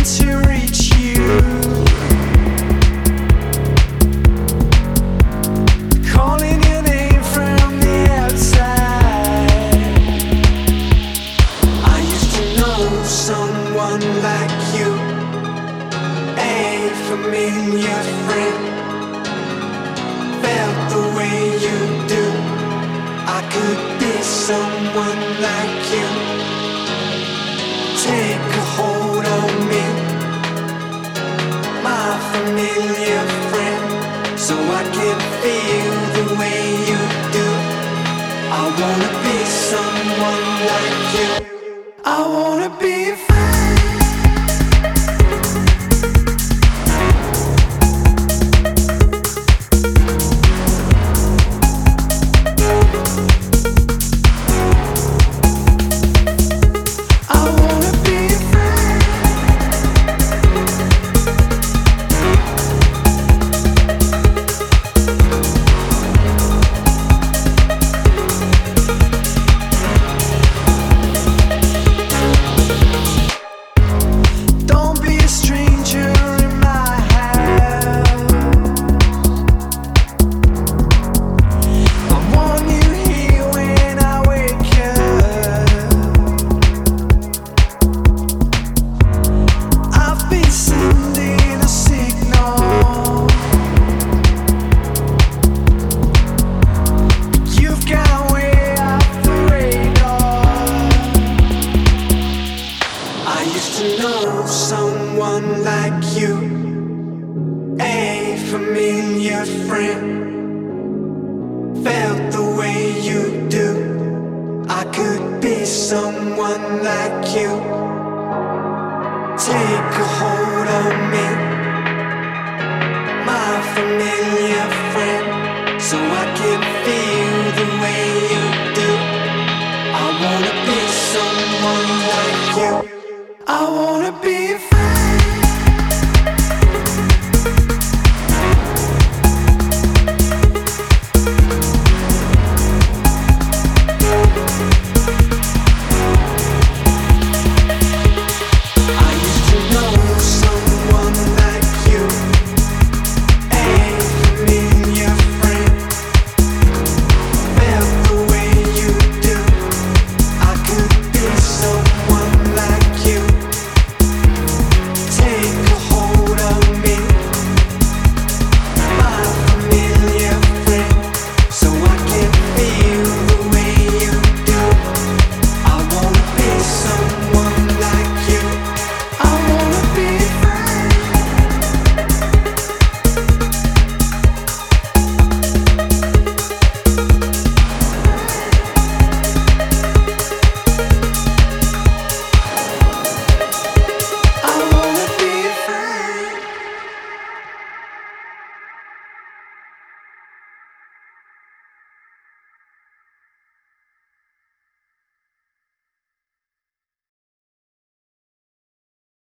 to reach you. Calling your name from the outside. I used to know someone like you, a familiar friend. Felt the way you do. I could be someone like you. Take a hold on me, my familiar friend, so I can feel the way you do. I wanna be someone like you. I wanna be a friend. Someone like you, a familiar friend. Felt the way you do. I could be someone like you. Take a hold on me, my familiar friend, so I can feel the way you do. I wanna be someone like you. I wanna be